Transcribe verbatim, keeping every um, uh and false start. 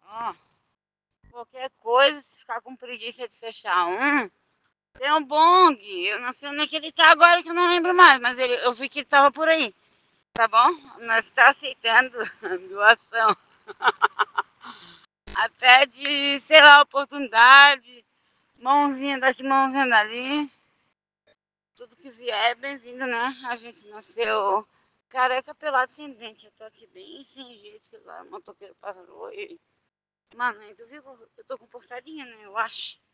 Ó, qualquer coisa, se ficar com preguiça de fechar um, tem um Bong. Eu não sei onde é que ele tá agora, que eu não lembro mais, mas ele, eu vi que ele tava por aí. Tá bom? Nós está aceitando doação. Até de, sei lá, oportunidade. Mãozinha daqui, mãozinha dali. Tudo que vier é bem-vindo, né? A gente nasceu careca, pelado, sem dente. Eu tô aqui bem sem jeito, que agora o motoqueiro parou e... Mano, tu viu? Eu tô comportadinha, né? Eu acho.